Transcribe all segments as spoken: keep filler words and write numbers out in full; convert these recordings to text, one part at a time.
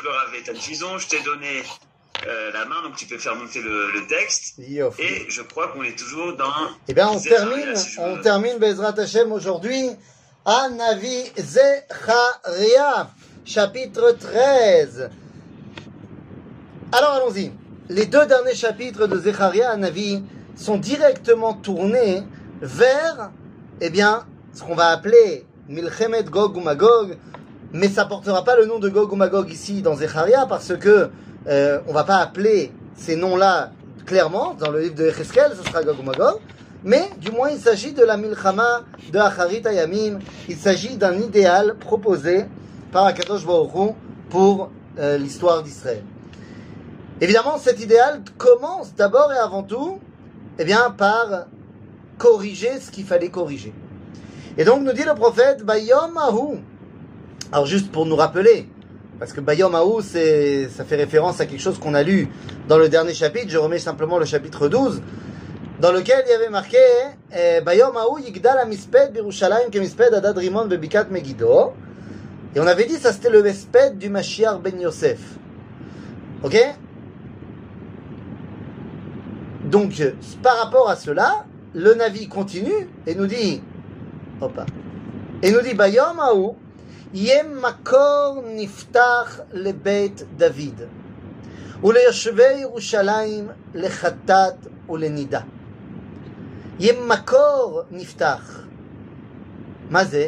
le Rav Eitan Chizon, je t'ai donné euh, la main, donc tu peux faire monter le, le texte. Yofi. Et je crois qu'on est toujours dans... Eh bien, on Zecharia, termine, si je on me- termine Bezrat Hashem aujourd'hui à Navi Zecharia, chapitre treize. Alors allons-y. Les deux derniers chapitres de Zecharia à Navi sont directement tournés vers, eh bien, ce qu'on va appeler Milchemet Gog ou Magog, mais ça portera pas le nom de Gog ou Magog ici dans Zecharia parce que euh, on va pas appeler ces noms-là clairement dans le livre de Yecheskel, ce sera Gog ou Magog, mais du moins il s'agit de la Milchama de Acharit Hayamim, il s'agit d'un idéal proposé par Akadosh Baruch Hu pour euh, l'histoire d'Israël. Évidemment, cet idéal commence d'abord et avant tout, eh bien, par corriger ce qu'il fallait corriger. Et donc, nous dit le prophète, Bayom Ahu. Alors, juste pour nous rappeler, parce que Bayom Ahu, c'est, ça fait référence à quelque chose qu'on a lu dans le dernier chapitre. Je remets simplement le chapitre douze, dans lequel il y avait marqué, eh, Bayom Ahu yigdal amisped birushalayim kemisped adad rimon bebikat Megiddo. Et on avait dit, ça c'était le esped du Mashiach ben Yosef. Ok? Donc, par rapport à cela, le Navi continue et nous dit, opa, et nous dit, Bayom Ahu, Yem makor niftach le Beit David, ou le Yoshvei Yerushalayim le Chatat ou le Nida. Yem makor niftach. Ma ze?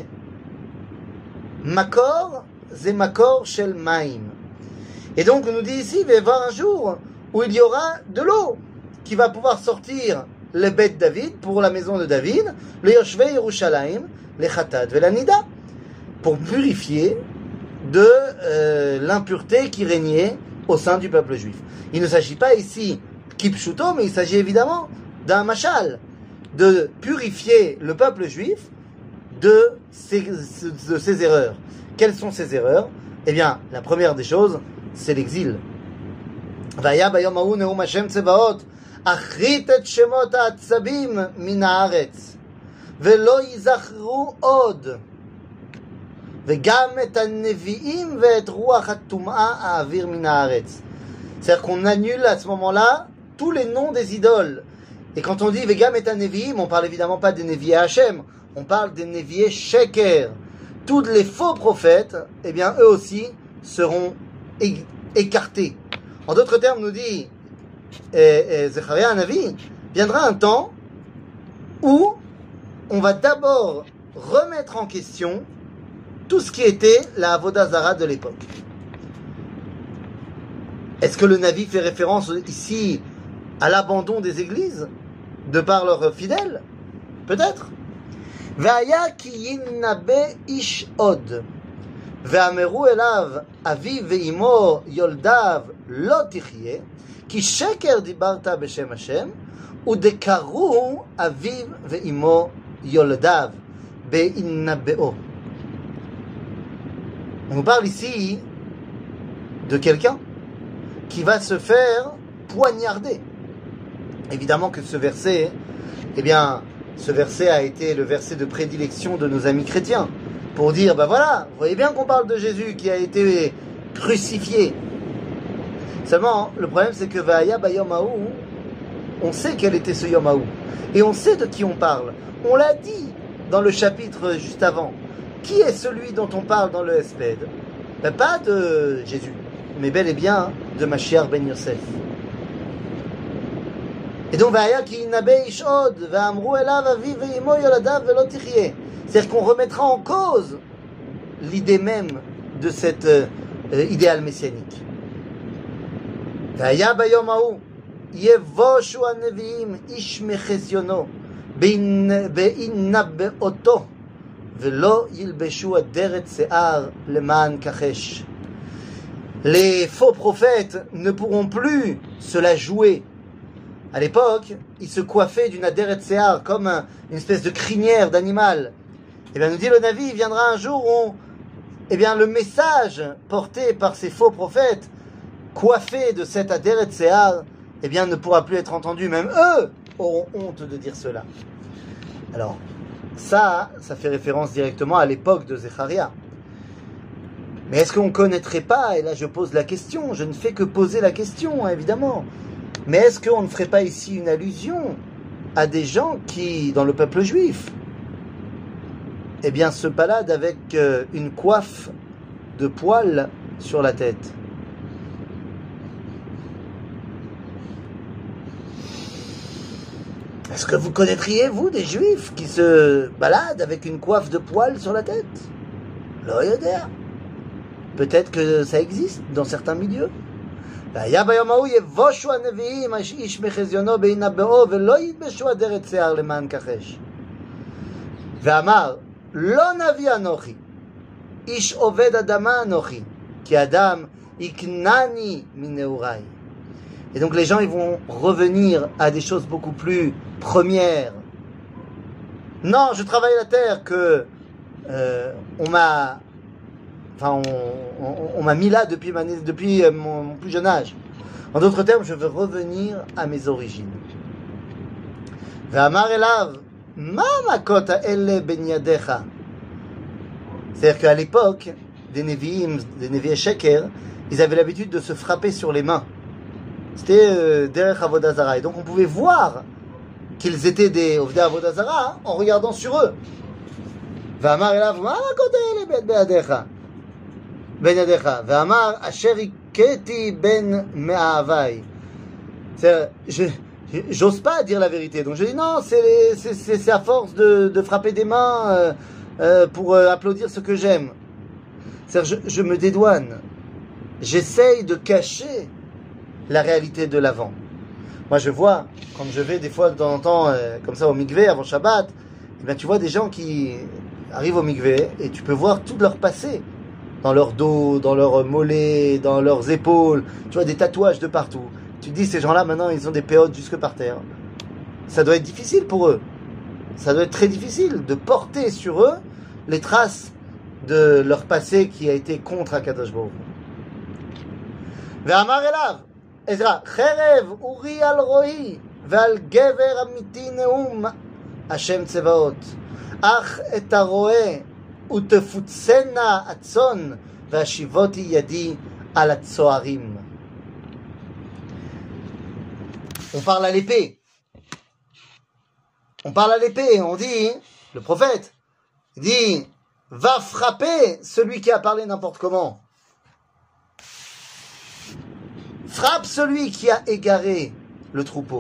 Makor, c'est makor shel maim. Et donc, on nous dit ici, il va y avoir un jour où il y aura de l'eau qui va pouvoir sortir le Beit David, pour la maison de David, le Yoshvei Yerushalayim, le Chatat ve la Nida, pour purifier de euh, l'impureté qui régnait au sein du peuple juif. Il ne s'agit pas ici kipshuto, mais il s'agit évidemment d'un machal, de purifier le peuple juif de ses, de ses erreurs. Quelles sont ces erreurs? Eh bien, la première des choses, c'est l'exil. Vaya bayom hahu neum Hashem tzevaot, achrit et shemot ha'atzabim min haaretz, velo yizachru od, vegam et haneviim ve'et ruach hatum'a ha'avir min haaretz. C'est-à-dire qu'on annule à ce moment-là tous les noms des idoles. Et quand on dit vegam et haneviim, on parle évidemment pas des neviés Hachem, on parle des neviés sheker. Tous les faux prophètes, eh bien, eux aussi seront é- écartés. En d'autres termes, nous dit eh, eh, Zecharia Navi, viendra un temps où on va d'abord remettre en question tout ce qui était la Avodah Zara de l'époque. Est-ce que le Navi fait référence ici à l'abandon des églises de par leurs fidèles? Peut-être. Vaya ki yinnabe ish od, ve'ameru elav aviv ve'imo yoldav lo tichye, ki sheker dibarta b'shem Hashem, udekaruhu aviv ve'imo yoldav be'innabeo. On nous parle ici de quelqu'un qui va se faire poignarder. Évidemment que ce verset, eh bien, ce verset a été le verset de prédilection de nos amis chrétiens pour dire, ben voilà, vous voyez bien qu'on parle de Jésus qui a été crucifié. Seulement, le problème c'est que Vaya Bayom Hahu, on sait quel était ce Yom Hahu et on sait de qui on parle. On l'a dit dans le chapitre juste avant. Qui est celui dont on parle dans le Esped? Ben pas de Jésus, mais bel et bien de Mashiach ben Yosef. Et donc, c'est-à-dire qu'on remettra en cause l'idée même de cet euh, idéal messianique. Les faux prophètes ne pourront plus se la jouer. À l'époque, ils se coiffaient d'une aderet se'ar, comme un, une espèce de crinière d'animal. Et bien, nous dit le Navi, il viendra un jour où, eh bien, le message porté par ces faux prophètes, coiffés de cette aderet se'ar, eh bien, ne pourra plus être entendu. Même eux auront honte de dire cela. Alors, ça, ça fait référence directement à l'époque de Zecharia. Mais est-ce qu'on ne connaîtrait pas, et là je pose la question, je ne fais que poser la question, évidemment, mais est-ce qu'on ne ferait pas ici une allusion à des gens qui, dans le peuple juif, eh bien, se baladent avec euh, une coiffe de poils sur la tête? Est-ce que vous connaîtriez, vous, des juifs qui se baladent avec une coiffe de poils sur la tête? Lo yoder. Peut-être que ça existe dans certains milieux. והיה ביום ההוא יבושו הנביאים איש מחזיונו בהינבאו ולא ילבשו אדרת שיער למען כחש. ואמר לא נביא אנוכי איש עובד אדמה אנוכי כי אדם יקנני מנעוריי. Et donc les gens ils vont revenir à des choses beaucoup plus premières. Non, je travaille la terre que euh, on m'a Enfin, on, on, on m'a mis là depuis, ma, depuis mon, mon plus jeune âge. En d'autres termes, je veux revenir à mes origines. Ve'amar elav, ma makot ha'ele ben yadecha. C'est-à-dire qu'à l'époque, des Nevi'im, des Nevi'e Sheker, ils avaient l'habitude de se frapper sur les mains. C'était euh, derech avodah zara. Et donc on pouvait voir qu'ils étaient des ovdei avodah zara hein, en regardant sur eux. Ve'amar elav, ma makot ha'ele ben yadecha. Ben yadecha, ve'amar asher iketi ben me'avai. J'ose pas dire la vérité, donc je dis non, c'est, c'est, c'est, c'est à force de, de frapper des mains euh, euh, pour euh, applaudir ce que j'aime. C'est-à-dire, je, je me dédouane, j'essaye de cacher la réalité de l'avant. Moi, je vois, quand je vais des fois de temps en temps, euh, comme ça au mikvé avant Shabbat, eh bien, tu vois des gens qui arrivent au mikvé et tu peux voir tout leur passé. Dans leur dos, dans leurs mollets, dans leurs épaules, tu vois des tatouages de partout. Tu te dis, ces gens-là, maintenant, ils ont des péotes jusque par terre. Ça doit être difficile pour eux. Ça doit être très difficile de porter sur eux les traces de leur passé qui a été contre Akadosh Baruch Hu. Ve'amar elav, Ezra, cherev uri al roi, ve'al gever amiti neum, Hashem tzevaot. Ach et haroe, ותפוצנה הצאן והשיבותי ידי על הצוערים. On parle à l'épée. On parle à l'épée. On dit, le prophète dit, va frapper celui qui a parlé n'importe comment. Frappe celui qui a égaré le troupeau.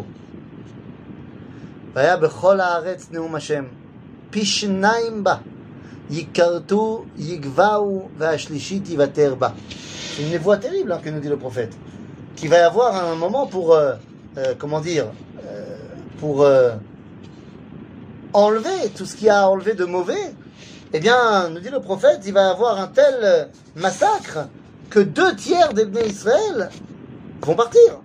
והיה בכל הארץ נאום השם, פי שניים בה. Yikartu, Yigvau, Vashlichit, Yivaterba. C'est une voix terrible hein, que nous dit le prophète. Qu'il va y avoir un moment pour, euh, euh, comment dire, euh, pour euh, enlever tout ce qu'il y a enlevé de mauvais. Eh bien, nous dit le prophète, il va y avoir un tel massacre que deux tiers des Bnei Israël vont partir.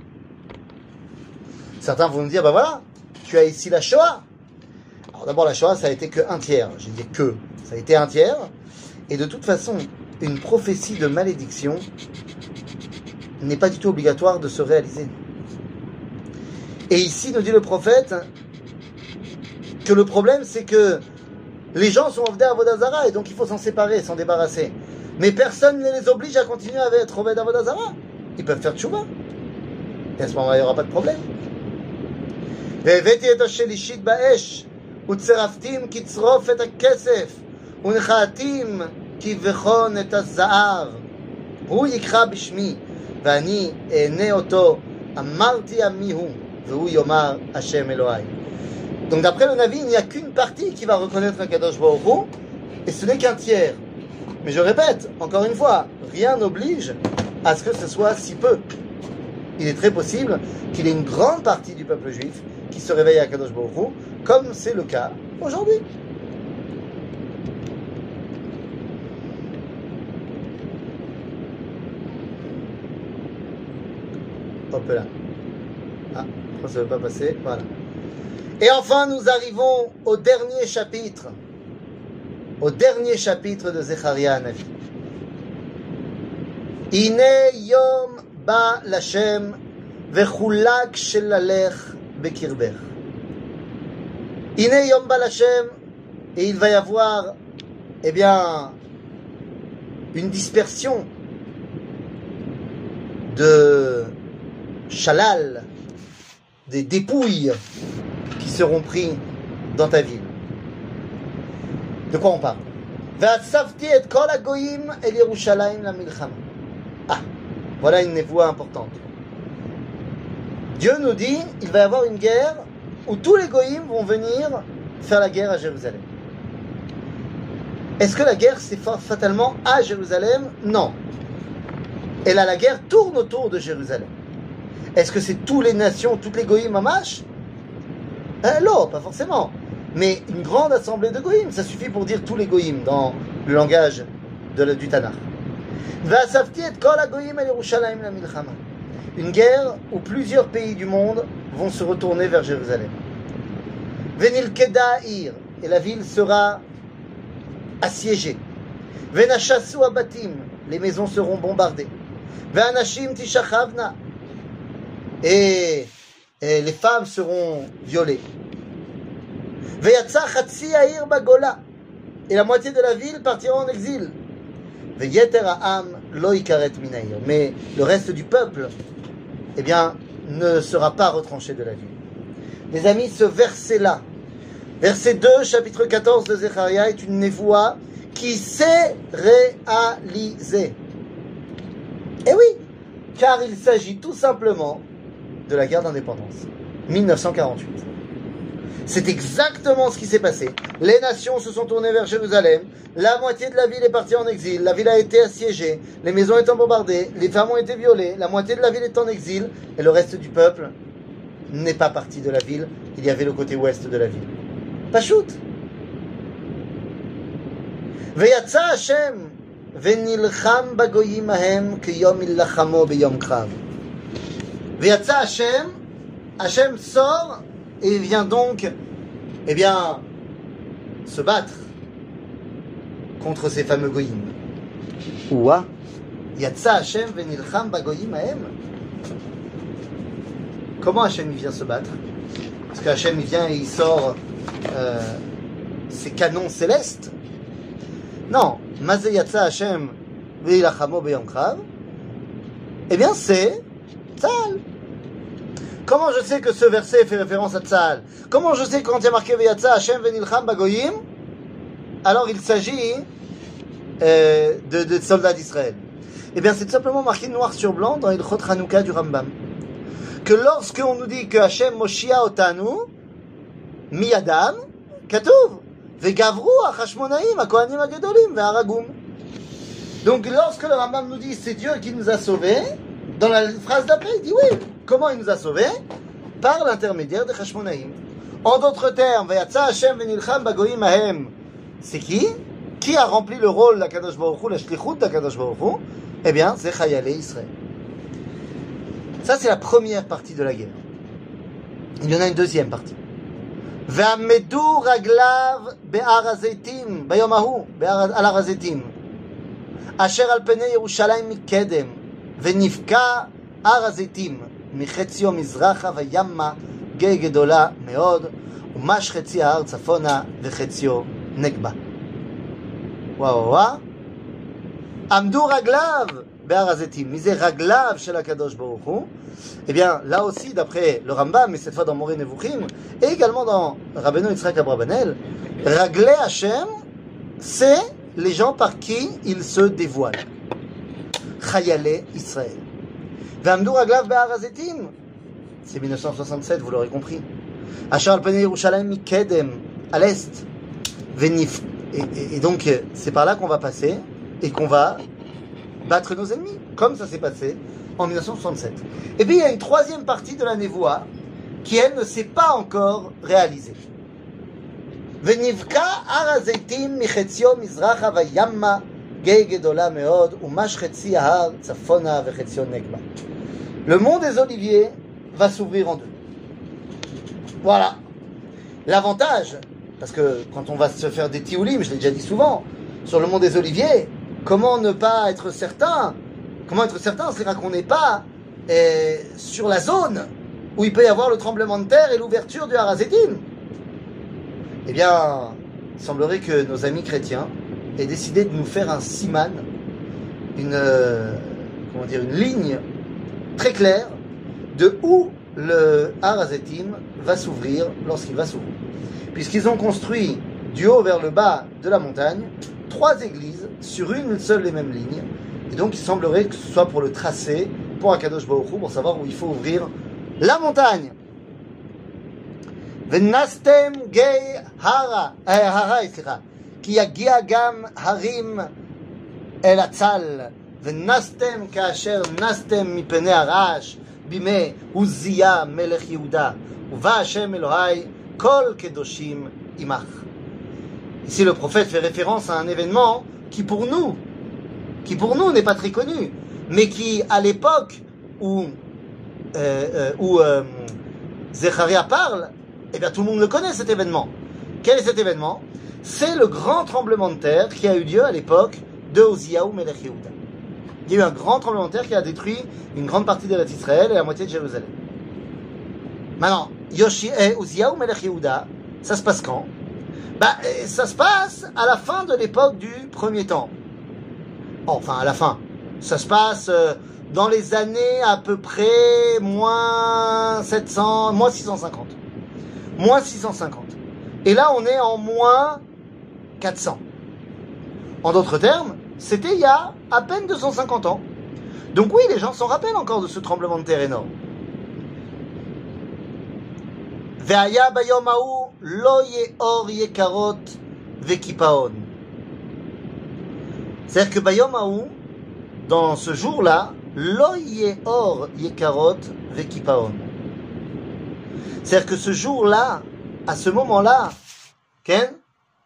Certains vont nous dire, ben voilà, tu as ici la Shoah. Alors d'abord, la Shoah, ça a été que un tiers. J'ai dit que. Ça a été un tiers. Et de toute façon, une prophétie de malédiction n'est pas du tout obligatoire de se réaliser. Et ici, nous dit le prophète, que le problème, c'est que les gens sont ovdei avodah zara, et donc il faut s'en séparer, s'en débarrasser. Mais personne ne les oblige à continuer à être ovdei avodah zara. Ils peuvent faire tchouva. Et à ce moment-là, il n'y aura pas de problème. והבאתי את השלישית באש, וצרפתים כצרוף את הכסף, ונחתים כבחון את הזהב. הוא יקרא בשמי, ואני אענה אותו, אמרתי עמי הוא, והוא יאמר השם אלוהי. Donc d'après le Navi, il n'y a qu'une partie qui va reconnaître un Kadosh Baruch Hu, et ce n'est qu'un tiers. Mais je répète, encore une fois, rien n'oblige à ce que ce soit si peu. Il est très possible qu'il y ait une grande partie du peuple juif qui se réveille à Kadosh Baruch Hu, comme c'est le cas aujourd'hui. Hop là. Ah, ça ne veut pas passer. Voilà. Et enfin, nous arrivons au dernier chapitre. Au dernier chapitre de Zecharia Hanavi. Ine yom ba l'Hashem vechulak shelalech bekirbech. Ine yom ba l'Hashem, et il va y avoir, eh bien, une dispersion de chalal, des dépouilles qui seront pris dans ta ville. De quoi on parle? V'atzavti et kol hagoyim el Yerushalayim la milchama. Ah, voilà une névoie importante. Dieu nous dit, il va y avoir une guerre où tous les goyim vont venir faire la guerre à Jérusalem. Est-ce que la guerre c'est fatalement à Jérusalem? Non. Et là, la guerre tourne autour de Jérusalem. Est-ce que c'est toutes les nations, toutes les goyim mamash? euh, Non, pas forcément. Mais une grande assemblée de goyim, ça suffit pour dire tous les goyim dans le langage de, du Tanakh. Une guerre où plusieurs pays du monde vont se retourner vers Jérusalem. Venil Keda'ir, et la ville sera assiégée. Venashasu abatim, les maisons seront bombardées. Ve'anashim tishachavna, et, et les femmes seront violées. Ve'yatsa chatsi ha'ir bagola, et la moitié de la ville partira en exil. Ve'yeter ha'am lo ikaret minair, mais le reste du peuple, eh bien, ne sera pas retranché de la ville. Les amis, ce verset-là, verset deux, chapitre quatorze de Zecharia, est une névoie qui s'est réalisée. Et oui, car il s'agit tout simplement de la guerre d'indépendance, mille neuf cent quarante-huit. C'est exactement ce qui s'est passé. Les nations se sont tournées vers Jérusalem, la moitié de la ville est partie en exil, la ville a été assiégée, les maisons étant bombardées, les femmes ont été violées, la moitié de la ville est en exil, et le reste du peuple n'est pas parti de la ville, il y avait le côté ouest de la ville. Pachout. Veyatsa Hashem venilcham bagoyim ahem kiyom illachamo beyom krav. Veyatsa Hashem, Hashem sort et vient donc, eh bien, se battre contre ces fameux goyim. Ouah, Yatsa Hashem venilcham bagoyim ahem. Comment Hashem il vient se battre? Parce que Hashem il vient et il sort euh, ses canons célestes. Non, Mazé Yatsa Hashem veilachamo beyom krav. Eh bien c'est Tzahal. Comment je sais que ce verset fait référence à Tzahal? Comment je sais que quand il y a marqué Veyatsa Hashem venilcham bagoyim, alors il s'agit euh, de, de soldats d'Israël? Eh bien c'est tout simplement marqué noir sur blanc dans Ilchot Hanouka du Rambam. Que lorsque on nous dit que Hashem Moshia Otanu, Miyadam, Katuv, Vegavru Achashmonaim, Akohanim Agedolim, Ve'aragum. Donc lorsque le Rambam nous dit c'est Dieu qui nous a sauvés, dans la phrase d'après il dit oui. Comment il nous a sauvés? Par l'intermédiaire de Chashmonaim. En d'autres termes, Veyatsa Hashem venilcham bagoyim ahem. C'est qui? Qui a rempli le rôle de la Kadosh Baruch Hu, la shlichut de la Kadosh Baruch Hu? Eh bien, c'est Chayalei Israël. Ça, c'est la première partie de la guerre. Il y en a une deuxième partie. Ve'amedu raglav be'ar hazetim, bayom hahu, be'ar al hazetim. Asher al penei Yerushalayim mikedem, ve'nifka ar hazetim, מחציו מזרחה וימה גיא גדולה מאוד ומש חצי ההר צפונה וחציו נגבה. וואו וואו. עמדו רגליו בהר הזיתים. מי זה רגליו של הקדוש ברוך הוא? Eh bien, là aussi, d'après le Rambam, mais cette fois dans Moreh Nevuchim, et également dans Rabbeinu Yitzhak Abrabanel, Raglé Hashem, c'est les gens par qui il se dévoile. Chayalei Israël. V'amdu raglav be'ar hazetim. C'est mille neuf cent soixante-sept, vous l'aurez compris. Asher al penei Yerushalayim mikedem, à l'est. Venif. Et, et, et donc, c'est par là qu'on va passer et qu'on va battre nos ennemis, comme ça s'est passé en mille neuf cent soixante-sept. Et puis, il y a une troisième partie de la névoie qui, elle, ne s'est pas encore réalisée. Venivka ar hazetim michetzio mizracha vayamma gei gedola meod umash chetzi ahar tzafona vechetzio negba. Le mont des Oliviers va s'ouvrir en deux. Voilà. L'avantage, parce que quand on va se faire des tioulim, je l'ai déjà dit souvent, sur le mont des Oliviers, comment ne pas être certain, comment être certain, c'est-à-dire qu'on n'est pas eh, sur la zone où il peut y avoir le tremblement de terre et l'ouverture du Har Hazetim. Eh bien, il semblerait que nos amis chrétiens aient décidé de nous faire un siman une, euh, comment dire, une ligne très claire de où le Har HaZeitim va s'ouvrir lorsqu'il va s'ouvrir. Puisqu'ils ont construit du haut vers le bas de la montagne trois églises sur une seule et même ligne. Et donc il semblerait que ce soit pour le tracé, pour Akadosh Baruch Hu, pour savoir où il faut ouvrir la montagne. V'nastem gei hara, eh, hara, slicha, ki yagia gam harim el atzal, v'nastem kaasher nastem mipnei harash, bimei Uzziya melech Yehuda, uva Hashem Elohai kol kedoshim imach. Ici, le prophète fait référence à un événement qui pour nous, qui pour nous n'est pas très connu, mais qui, à l'époque où, euh, euh, où euh, Zecharia parle, eh bien tout le monde le connaît, cet événement. Quel est cet événement? C'est le grand tremblement de terre qui a eu lieu à l'époque de Uzziyahu Melech Yehuda. Il y a eu un grand tremblement de terre qui a détruit une grande partie d'Eretz Israël et la moitié de Jérusalem. Maintenant, Yoshi, eh, Uzziyahu Melech Yehuda, ça se passe quand? Bah, ça se passe à la fin de l'époque du premier temple. Enfin, à la fin. Ça se passe euh, dans les années à peu près moins sept cents, moins six cent cinquante. Moins six cent cinquante. Et là, on est en moins quatre cents. En d'autres termes, c'était il y a à peine deux cent cinquante ans. Donc oui, les gens s'en rappellent encore de ce tremblement de terre énorme. Ve'aya bayom ha'u lo ye'or yekarot ve'kipaon. C'est-à-dire que bayom ha'u, dans ce jour-là, lo ye'or yekarot ve'kipaon. C'est-à-dire que ce jour-là, à ce moment-là, Ken,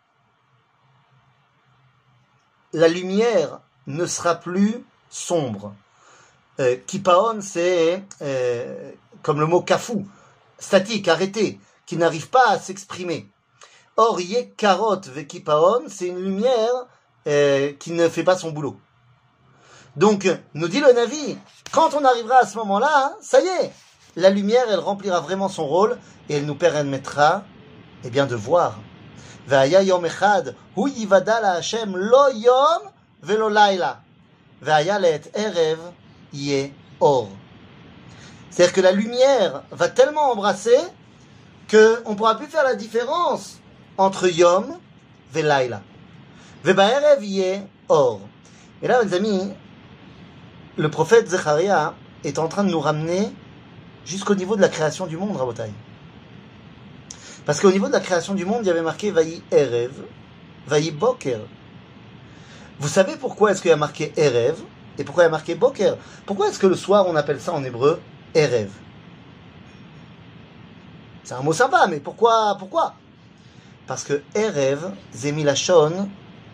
la lumière ne sera plus sombre. Euh, kipaon, c'est euh, comme le mot kafou, statique, arrêté, qui n'arrive pas à s'exprimer. Or, yekarot ve'kipaon, c'est une lumière euh, qui ne fait pas son boulot. Donc, nous dit le Navi, quand on arrivera à ce moment-là, ça y est, la lumière, elle remplira vraiment son rôle et elle nous permettra, eh bien, de voir. Ve'aya yom echad, hu yivada la Hashem lo yom velo laila. Ve'aya le'et erev yeh or. C'est-à-dire que la lumière va tellement embrasser qu'on ne pourra plus faire la différence entre yom ve laila. Ve'ba'erev yeh or. Et là, mes amis, le prophète Zecharia est en train de nous ramener jusqu'au niveau de la création du monde, Rabotai. Parce qu'au niveau de la création du monde, il y avait marqué Vayi Erev, Vayi Boker. Vous savez pourquoi est-ce qu'il y a marqué Erev et pourquoi il y a marqué Boker? Pourquoi est-ce que le soir, on appelle ça en hébreu Erev? C'est un mot sympa, mais pourquoi pourquoi Parce que Erev, Zemilachon,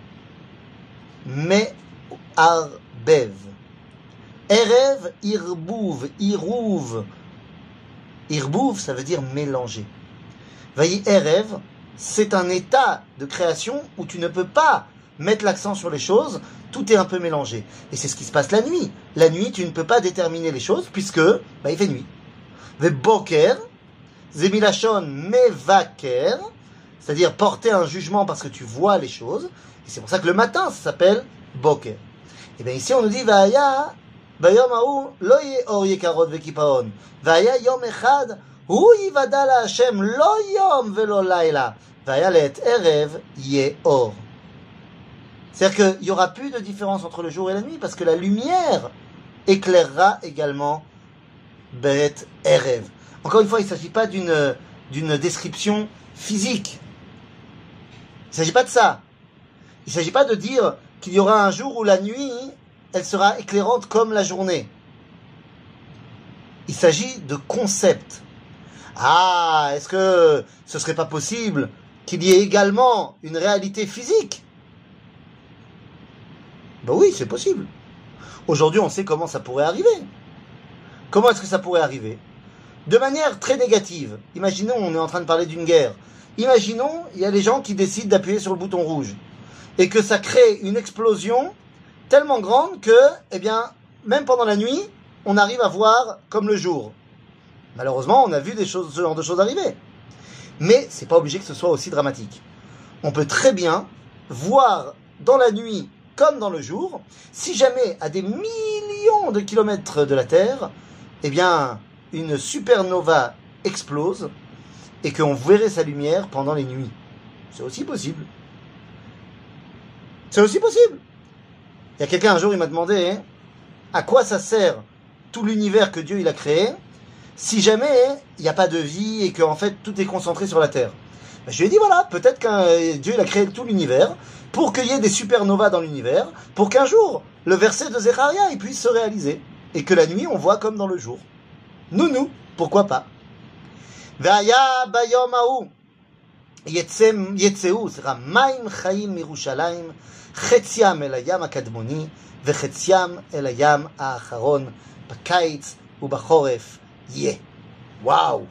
Me Arbev. Erev, Irbouv, Irouv. Irbouv, ça veut dire mélanger. Vayi Erev, c'est un état de création où tu ne peux pas mettre l'accent sur les choses, tout est un peu mélangé. Et c'est ce qui se passe la nuit. La nuit, tu ne peux pas déterminer les choses puisque bah, il fait nuit. Ve Boker, Zemilachon Mevaker, c'est-à-dire porter un jugement parce que tu vois les choses. Et c'est pour ça que le matin, ça s'appelle Boker. Et bien ici, on nous dit Vaya, Bayom ha'u lo ye'or yekarot ve'kipaon. Vaya yom echad, hu yivada la Hashem lo yom velo laila. Vaya le'et erev ye'or. C'est-à-dire qu'il n'y aura plus de différence entre le jour et la nuit parce que la lumière éclairera également Bet Erev. Encore une fois, il ne s'agit pas d'une, d'une description physique. Il ne s'agit pas de ça. Il ne s'agit pas de dire qu'il y aura un jour où la nuit, elle sera éclairante comme la journée. Il s'agit de concept. Ah, est-ce que ce ne serait pas possible qu'il y ait également une réalité physique? Ben oui, c'est possible. Aujourd'hui, on sait comment ça pourrait arriver. Comment est-ce que ça pourrait arriver? De manière très négative. Imaginons, on est en train de parler d'une guerre. Imaginons, il y a des gens qui décident d'appuyer sur le bouton rouge. Et que ça crée une explosion tellement grande que, eh bien, même pendant la nuit, on arrive à voir comme le jour. Malheureusement, on a vu des choses, ce genre de choses arriver. Mais c'est pas obligé que ce soit aussi dramatique. On peut très bien voir dans la nuit comme dans le jour. Si jamais, à des millions de kilomètres de la Terre, eh bien, une supernova explose et qu'on verrait sa lumière pendant les nuits. C'est aussi possible. C'est aussi possible. Il y a quelqu'un un jour, il m'a demandé hein, à quoi ça sert tout l'univers que Dieu il a créé si jamais il n'y a pas de vie et que en fait tout est concentré sur la Terre. Ben, je lui ai dit voilà, peut-être que Dieu il a créé tout l'univers pour qu'il y ait des supernovas dans l'univers, pour qu'un jour le verset de Zecharia il puisse se réaliser et que la nuit on voit comme dans le jour. Nous, nous, pourquoi pas? Ve'aya bayom ha'u יצאו, סליחה, מים חיים מירושלים, חציים אל הים הקדמוני וחציים אל הים האחרון, בקיץ ובחורף יהיה. Waouh!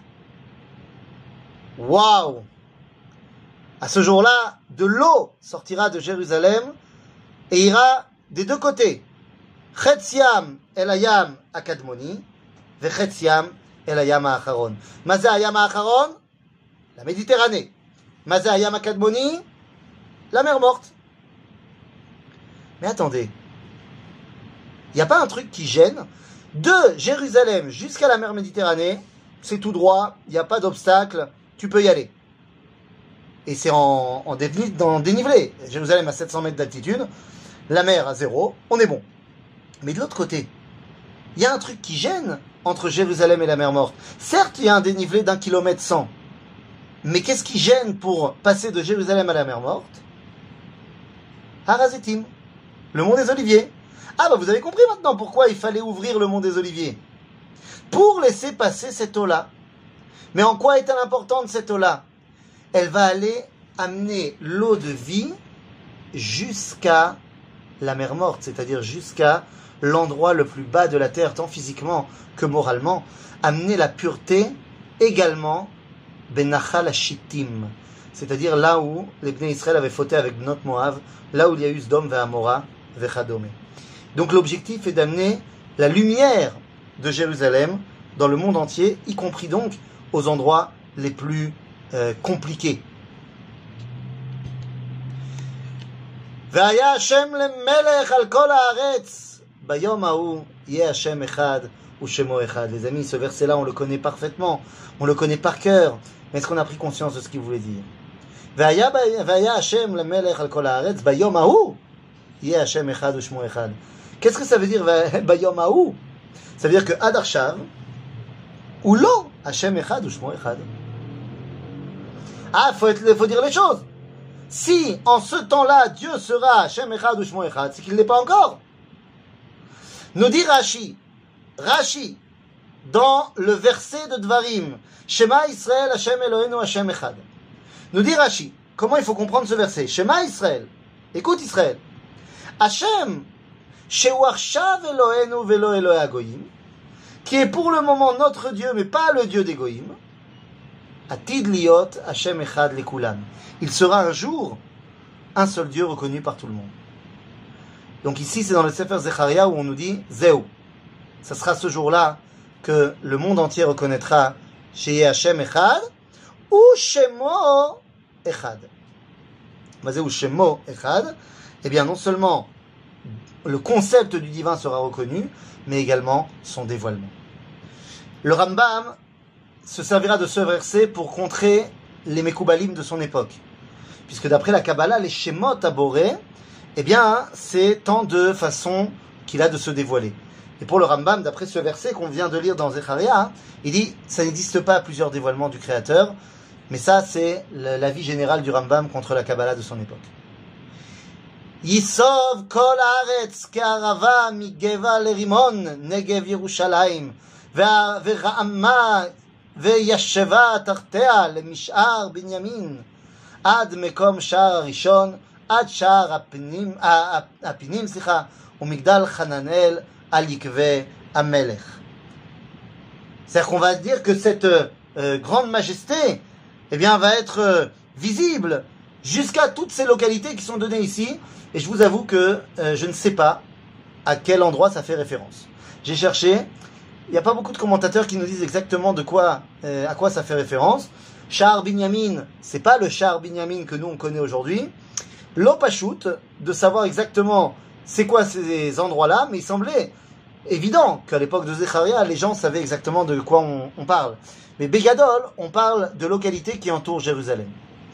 Waouh! À ce jour-là, de l'eau sortira de Jérusalem et ira des deux côtés. חציים אל הים הקדמוני וחציים אל הים האחרון. מה זה הים האחרון? La Méditerranée. Maza Hayam Akadmoni, la mer morte. Mais attendez, il n'y a pas un truc qui gêne? De Jérusalem jusqu'à la mer Méditerranée, c'est tout droit, il n'y a pas d'obstacle, tu peux y aller. Et c'est en, en, déni, en dénivelé. Jérusalem à sept cents mètres d'altitude, la mer à zéro, on est bon. Mais de l'autre côté, il y a un truc qui gêne entre Jérusalem et la mer morte. Certes, il y a un dénivelé d'un kilomètre cent. Mais qu'est-ce qui gêne pour passer de Jérusalem à la mer morte? Harazetim, le mont des Oliviers. Ah bah vous avez compris maintenant pourquoi il fallait ouvrir le mont des Oliviers. Pour laisser passer cette eau-là. Mais en quoi est-elle importante cette eau-là? Elle va aller amener l'eau de vie jusqu'à la mer morte, c'est-à-dire jusqu'à l'endroit le plus bas de la terre, tant physiquement que moralement. Amener la pureté également Benachal Shittim, c'est-à-dire là où les Bnei Israël avaient fauté avec Bnot Moav, là où il y a eu Sdom ve'Amora ve'Chadome. Donc l'objectif est d'amener la lumière de Jérusalem dans le monde entier, y compris donc aux endroits les plus euh, compliqués. Ve'aya Hashem lemelech al kol haaretz bayom ha'u yeh Hashem echad u'shemo echad. Les amis, ce verset-là, on le connaît parfaitement, on le connaît par cœur. Mais est-ce qu'on a pris conscience de ce qu'il voulait dire? Ve'aya Hashem lemelech al kol haaretz bayom ha'u yeh Hashem echad u'shemo echad. Qu'est-ce que ça veut dire bayom ha'u? Ça veut dire que ad arshav ou lo Hashem echad u'shemo echad. Ah, il faut, faut dire les choses. Si en ce temps-là Dieu sera Hashem echad u'shemo echad, c'est qu'il n'est pas encore. Nous dit Rashi, Rashi, dans le verset de Dvarim, Shema Israël, Hashem Eloheinu, Hashem Echad. Nous dit Rashi, comment il faut comprendre ce verset? Shema Israël, écoute Israël. Hashem, Shehu Arshav Eloheinu velo Elohe Hagoyim, qui est pour le moment notre Dieu, mais pas le Dieu des Goyim. Atid liot Hashem Echad lekulam. Il sera un jour un seul Dieu reconnu par tout le monde. Donc ici, c'est dans le Sefer Zecharia où on nous dit Zeu. Ça sera ce jour-là que le monde entier reconnaîtra chez Hashem Echad ou Shemo Echad. Mazé ou Shemo Echad. Eh bien, non seulement le concept du divin sera reconnu, mais également son dévoilement. Le Rambam se servira de ce verset pour contrer les Mekoubalim de son époque. Puisque d'après la Kabbalah, les Shemot Aboré, eh bien, c'est tant de façons qu'il a de se dévoiler. Et pour le Rambam, d'après ce verset qu'on vient de lire dans Zecharia, il dit, ça n'existe pas plusieurs dévoilements du Créateur, mais ça, c'est l'avis général du Rambam contre la Kabbalah de son époque. Yisov kol haaretz ke'arava migeva lerimon negev Yerushalayim ve'ra'ama ve'yasheva tartea lemish'ar Binyamin ad mekom sha'ar harishon ad sha'ar hapinim hapinim slicha umigdal Hananel al yikve hamelech. C'est-à-dire qu'on va dire que cette euh, grande majesté, eh bien, va être euh, visible jusqu'à toutes ces localités qui sont données ici. Et je vous avoue que euh, je ne sais pas à quel endroit ça fait référence. J'ai cherché, il n'y a pas beaucoup de commentateurs qui nous disent exactement de quoi, euh, à quoi ça fait référence. Sha'ar Binyamin, c'est pas le Sha'ar Binyamin que nous on connaît aujourd'hui. l'opachut, de savoir exactement c'est quoi ces endroits-là, mais il semblait évident qu'à l'époque de Zecharia, les gens savaient exactement de quoi on, on parle. Mais Begadol, on parle de localités qui entourent Jérusalem.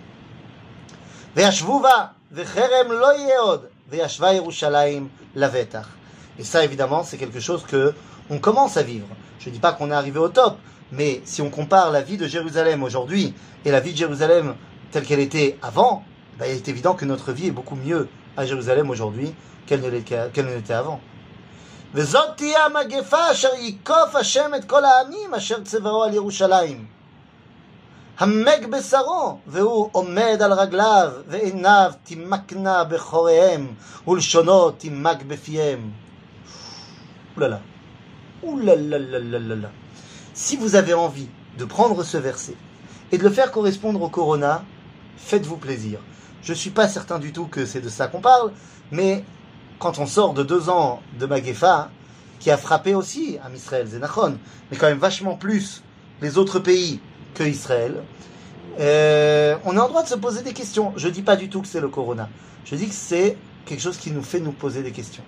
Ve'ashvuva ve'cherem lo yeod ve'ashva Yerushalayim lavetach. Et ça, évidemment, c'est quelque chose que on commence à vivre. Je ne dis pas qu'on est arrivé au top, mais si on compare la vie de Jérusalem aujourd'hui et la vie de Jérusalem telle qu'elle était avant, ben, il est évident que notre vie est beaucoup mieux à Jérusalem aujourd'hui qu'elle ne l'était, qu'elle ne l'était avant. וזאת תהיה המגפה אשר ייקוף השם את כל העמים אשר צבאו על ירושלים. המק בשרו, והוא עומד על רגליו, ועיניו תימקנה בחוריהם, ולשונו תימק בפיהם. Oulala. Oulalala. Si vous avez envie de prendre ce verset et de le faire correspondre au Corona, faites-vous plaisir. Je ne suis pas certain du tout que c'est de ça qu'on parle, mais quand on sort de deux ans de Magefa, qui a frappé aussi à Israël, Zénachon, mais quand même vachement plus les autres pays que Israël, euh, on est en droit de se poser des questions. Je ne dis pas du tout que c'est le Corona. Je dis que c'est quelque chose qui nous fait nous poser des questions.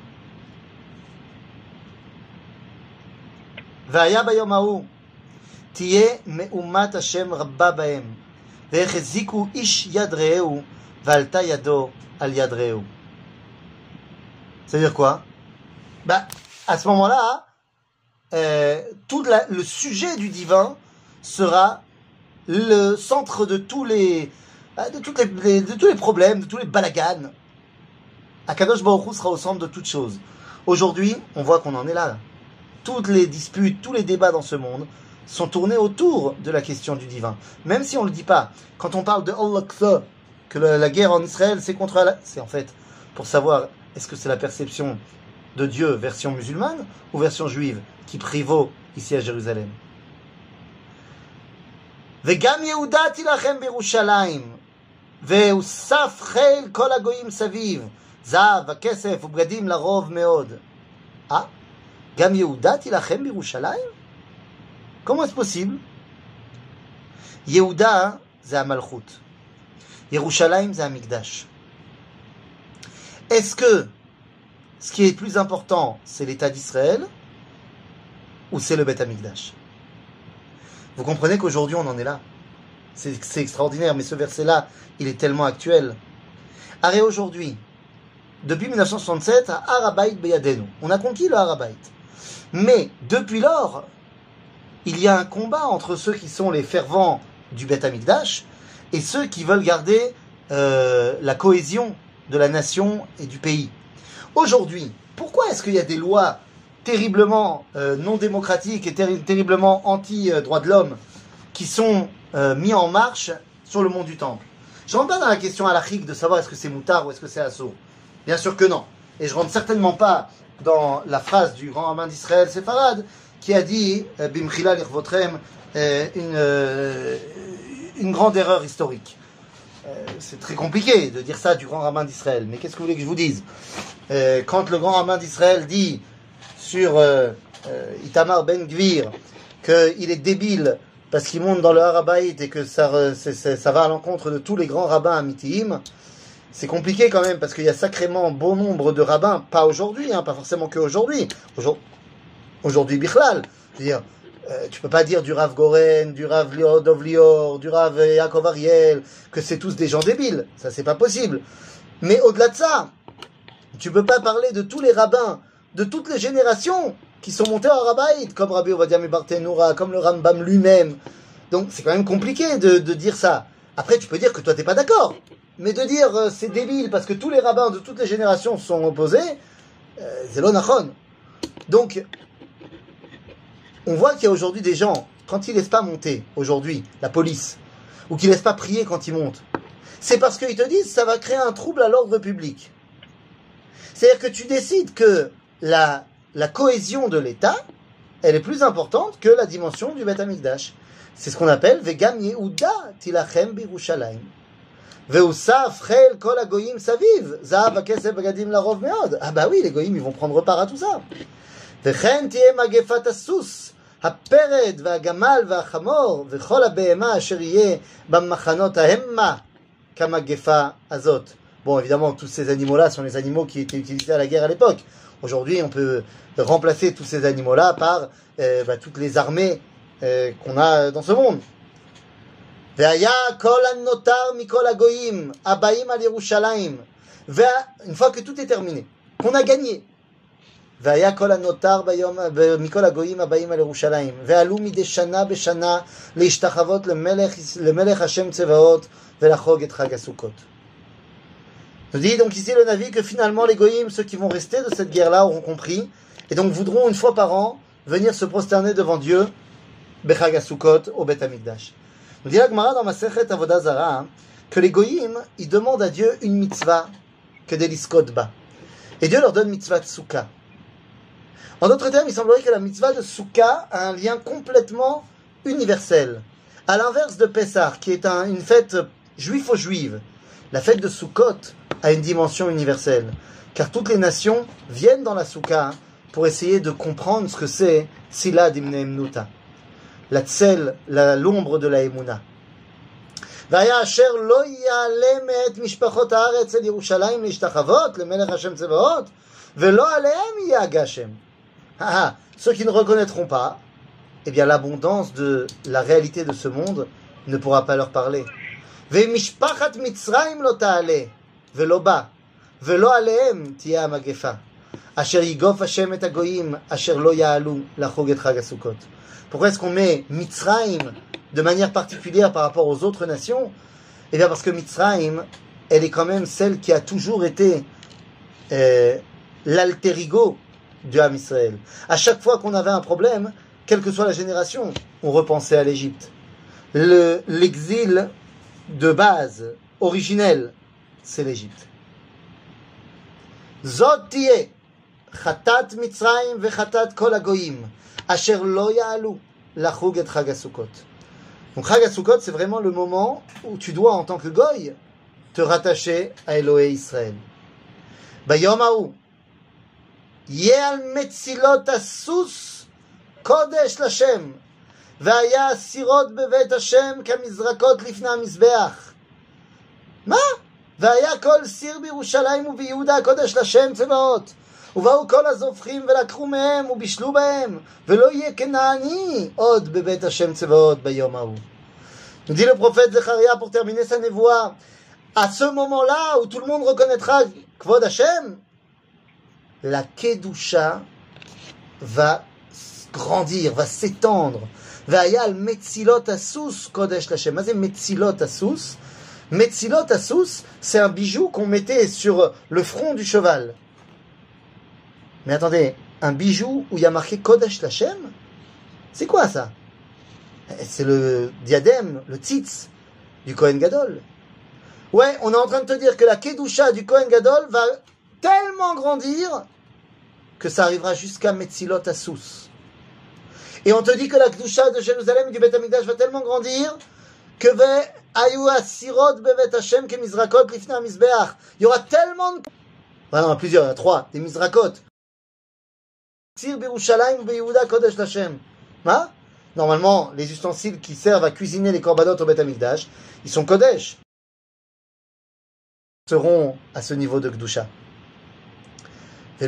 והיה ביום ההוא תהיה מאומת השם רבה בהם והחזיקו איש יד רעהו ועלתה ידו על יד רעהו. C'est-à-dire quoi? Bah, à ce moment-là, euh, tout la, le sujet du divin sera le centre de tous les, de, toutes les, de tous les problèmes, de tous les balagans. Akadosh Baruch Hu sera au centre de toutes choses. Aujourd'hui, on voit qu'on en est là. Toutes les disputes, tous les débats dans ce monde sont tournés autour de la question du divin. Même si on ne le dit pas. Quand on parle de Al-Aqsa, que la, la guerre en Israël, c'est contre Allah, c'est en fait pour savoir est-ce que c'est la perception de Dieu version musulmane ou version juive qui prévaut ici à Jérusalem. וגם יהודה תילחם בירושלים והוסף חיל כל הגויים סביב זהב וכסף ובגדים לרוב מאוד. Ah, גם יהודה תילחם בירושלים? Comment est-ce possible? יהודה זה המלכות. ירושלים זה המקדש. Est-ce que ce qui est plus important, c'est l'État d'Israël ou c'est le Beth Amikdash? Vous comprenez qu'aujourd'hui on en est là. C'est, c'est extraordinaire, mais ce verset-là, il est tellement actuel. Arrêt aujourd'hui, depuis dix-neuf cent soixante-sept, à Har HaBayit Beyadenu, on a conquis le Har HaBayit. Mais depuis lors, il y a un combat entre ceux qui sont les fervents du Beth Amikdash et ceux qui veulent garder euh, la cohésion de la nation et du pays. Aujourd'hui, pourquoi est-ce qu'il y a des lois terriblement euh, non démocratiques et ter- terriblement anti-droits de l'homme qui sont euh, mis en marche sur le mont du Temple? Je ne rentre pas dans la question halachique de savoir est-ce que c'est moutard ou est-ce que c'est assour. Bien sûr que non. Et je ne rentre certainement pas dans la phrase du grand rabbin d'Israël, Sepharad, qui a dit « Bimchila lirvotrem » une, euh, une grande erreur historique. Euh, c'est très compliqué de dire ça du grand rabbin d'Israël, mais qu'est-ce que vous voulez que je vous dise? euh, Quand le grand rabbin d'Israël dit sur euh, euh, Itamar Ben Gvir qu'il est débile parce qu'il monte dans le Har HaBayit et que ça, c'est, c'est, ça va à l'encontre de tous les grands rabbins amitim, c'est compliqué quand même parce qu'il y a sacrément bon nombre de rabbins, pas aujourd'hui, hein, pas forcément que aujourd'hui, aujourd'hui, aujourd'hui Bichlal, je veux dire, Euh, tu peux pas dire du Rav Goren, du Rav Lior, Dov Lior, du Rav Yaakov Ariel, que c'est tous des gens débiles. Ça, c'est pas possible. Mais au-delà de ça, tu peux pas parler de tous les rabbins, de toutes les générations qui sont montés en Rabaït, comme Rabbi Ovadia Mebartenoura, comme le Rambam lui-même. Donc, c'est quand même compliqué de, de dire ça. Après, tu peux dire que toi, t'es pas d'accord. Mais de dire euh, c'est débile parce que tous les rabbins de toutes les générations sont opposés, euh, c'est l'onachon. Donc, on voit qu'il y a aujourd'hui des gens, quand ils ne laissent pas monter, aujourd'hui, la police, ou qu'ils ne laissent pas prier quand ils montent, c'est parce qu'ils te disent que ça va créer un trouble à l'ordre public. C'est-à-dire que tu décides que la, la cohésion de l'État, elle est plus importante que la dimension du Beth Amikdash. C'est ce qu'on appelle « Vegam Yehuda tilachem birushalayim ». Veusaf chel kol hagoyim saviv, zahav hakesef bagadim larov meod. Ah bah oui, les goyim, ils vont prendre part à tout ça. וכן תהיה מגפת הסוס, הפרד והגמל והחמור וכל הבהמה אשר יהיה במחנות ההמה כמגפה הזאת. Bon, évidemment, tous ces animaux-là sont les animaux qui étaient utilisés à la guerre à l'époque. Aujourd'hui, on peut remplacer tous ces animaux-là par euh, bah, toutes les armées euh, qu'on a dans ce monde. Ve'aya kol hanotar mikol hagoyim abaim al Yerushalayim. Une fois que tout est terminé, qu'on a gagné. והיה כל הנותר ביום, מכל הגויים הבאים על ירושלים, ועלו מדי שנה בשנה להשתחוות למלך, למלך השם צבאות ולחוג את חג הסוכות. Nous dit donc ici le Navi que finalement les goyim, ceux qui vont rester de cette guerre-là, auront compris, et donc voudront une fois par an venir se prosterner devant Dieu, Bechag HaSukkot, au Beth Amikdash. Nous dit la Gemara dans Masechet Avodah Zara que les goyim, ils demandent à Dieu une mitzvah que des liskot ba. Et Dieu leur donne mitzvah de Sukkah. En d'autres termes, il semblerait que la mitzvah de Sukkah a un lien complètement universel. À l'inverse de Pessah, qui est un, une fête juifo-juive, la fête de Sukkot a une dimension universelle. Car toutes les nations viennent dans la Sukkah pour essayer de comprendre ce que c'est Tzila d'Imne Emnuta. La tsel, la, l'ombre de la Emouna. והיה אשר לא יעלה מאת משפחות הארץ אל ירושלים להשתחוות למלך השם צבאות ולא עליהם יהיה הגשם. Ah, ceux qui ne reconnaîtront pas, eh bien l'abondance de la réalité de ce monde ne pourra pas leur parler. ומשפחת מצרים לא תעלה ולא בא ולא עליהם תהיה המגפה אשר יגוף השם את הגויים אשר לא יעלו לחוג את חג הסוכות. Pourquoi est-ce qu'on met Mitzrayim de manière particulière par rapport aux autres nations? Eh bien parce que Mitzrayim, elle est quand même celle qui a toujours été euh, l'alter ego du Ham Israël. À chaque fois qu'on avait un problème, quelle que soit la génération, on repensait à l'Égypte. Le, l'exil de base, originel, c'est l'Égypte. Zot tiyeh chatat Mitzrayim vechatat kol hagoyim asher lo ya'alu lachug et Chag HaSukkot. Donc Chag HaSukkot, c'est vraiment le moment où tu dois, en tant que goy, te rattacher à Elohé Israël. Bayom ha'u יהיה על מצילות הסוס קודש לשם והיה הסירות בבית השם כמזרקות לפני המזבח. מה? והיה כל סיר בירושלים וביהודה קודש לשם צבאות ובאו כל הזובחים ולקחו מהם ובישלו בהם ולא יהיה כנעני עוד בבית השם צבאות ביום ההוא. Nous dit le prophète Zecharia pour terminer sa névoie, à ce moment-là où tout le monde reconnaîtra Kvod Hashem, la Kedusha va grandir, va s'étendre. Va'ayal Metzilot Asus Kodesh Lashem. Mais c'est Metzilot Asus. Metzilot Asus, c'est un bijou qu'on mettait sur le front du cheval. Mais attendez, un bijou où il y a marqué Kodesh Lashem? C'est quoi ça? C'est le diadème, le tzitz du Kohen Gadol. Ouais, on est en train de te dire que la Kedusha du Kohen Gadol va tellement grandir que ça arrivera jusqu'à Metzilot Asus. Et on te dit que la Kedusha de Jérusalem et du Beth Amikdash va tellement grandir que Ayu Asirot Bevet Hashem ke Mizrakot Lifnei HaMizbeach. Il y aura tellement de... Ah non, plusieurs, il y a trois, des Mizrakot. Sir Birushalayim Beyehuda Kodesh Lashem. Hein? Normalement, les ustensiles qui servent à cuisiner les korbanot au Beth Amikdash, ils sont Kodesh. Seront à ce niveau de Kedusha. Il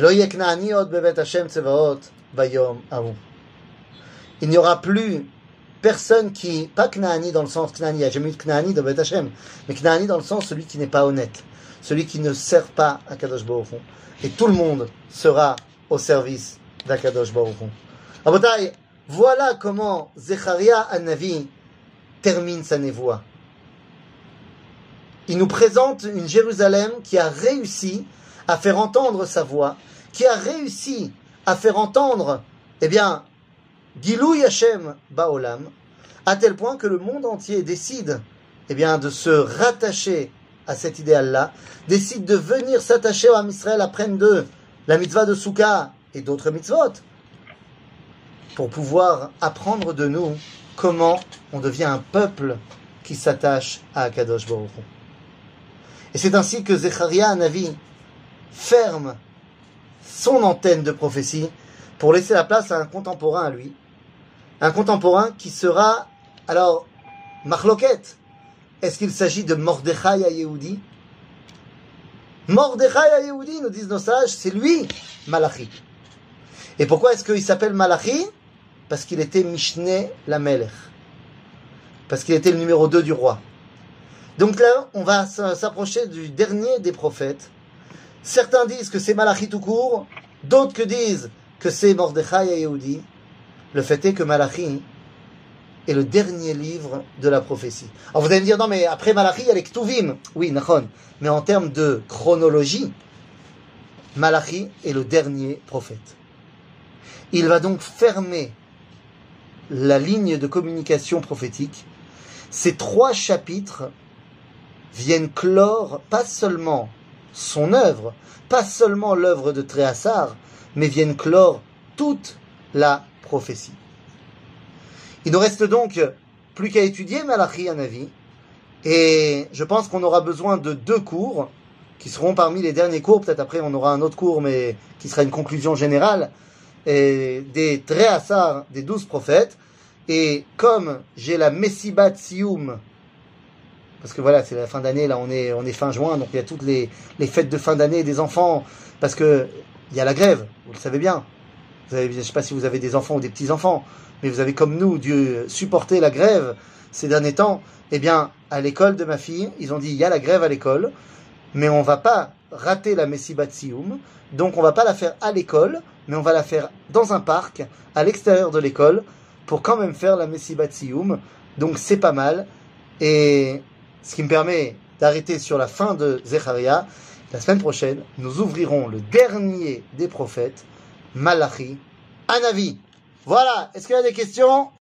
n'y aura plus personne qui, pas Knaani dans le sens Knaani, il n'y a jamais eu de Knaani dans Beth Hashem, mais Knaani dans le sens celui qui n'est pas honnête, celui qui ne sert pas à Kadosh Baruch Hu. Et tout le monde sera au service d'Akadosh Baruch Hu. Rabotai, voilà comment Zecharia Hanavi termine sa névoie. Il nous présente une Jérusalem qui a réussi à faire entendre sa voix, qui a réussi à faire entendre, eh bien, Gilou Hashem Baolam, à tel point que le monde entier décide, eh bien, de se rattacher à cet idéal-là, décide de venir s'attacher au Ham Israël, apprendre de la mitzvah de Souka et d'autres mitzvot, pour pouvoir apprendre de nous comment on devient un peuple qui s'attache à Akadosh Baruch Hu. Et c'est ainsi que Zecharia Hanavi ferme son antenne de prophétie pour laisser la place à un contemporain à lui. Un contemporain qui sera, alors, Machloket. Est-ce qu'il s'agit de Mordechai à Yehudi? Mordechai HaYehudi, nous disent nos sages, c'est lui, Malachi. Et pourquoi est-ce qu'il s'appelle Malachi? Parce qu'il était Mishneh Lamelech. Parce qu'il était le numéro deux du roi. Donc là, on va s'approcher du dernier des prophètes. Certains disent que c'est Malachi tout court, d'autres que disent que c'est Mordechai HaYehudi. Le fait est que Malachi est le dernier livre de la prophétie. Alors vous allez me dire, non mais après Malachi, il y a les Ktuvim. Oui, nachon. Mais en termes de chronologie, Malachi est le dernier prophète. Il va donc fermer la ligne de communication prophétique. Ces trois chapitres viennent clore pas seulement son œuvre, pas seulement l'œuvre de Tréhassar, mais viennent clore toute la prophétie. Il nous reste donc plus qu'à étudier Malachi Hanavi, et je pense qu'on aura besoin de deux cours, qui seront parmi les derniers cours, peut-être après on aura un autre cours, mais qui sera une conclusion générale, et des Tréhassar, des douze prophètes, et comme j'ai la Messibat Sioum, parce que voilà, c'est la fin d'année, là on est, on est fin juin, donc il y a toutes les, les fêtes de fin d'année des enfants, parce que il y a la grève, vous le savez bien. Vous avez, je ne sais pas si vous avez des enfants ou des petits-enfants, mais vous avez comme nous dû supporter la grève ces derniers temps. Eh bien, à l'école de ma fille, ils ont dit, il y a la grève à l'école, mais on ne va pas rater la Messibat Sioum, donc on ne va pas la faire à l'école, mais on va la faire dans un parc, à l'extérieur de l'école, pour quand même faire la Messibat Sioum. Donc c'est pas mal, et ce qui me permet d'arrêter sur la fin de Zecharia. La semaine prochaine, nous ouvrirons le dernier des prophètes, Malachi Hanavi. Voilà, est-ce qu'il y a des questions?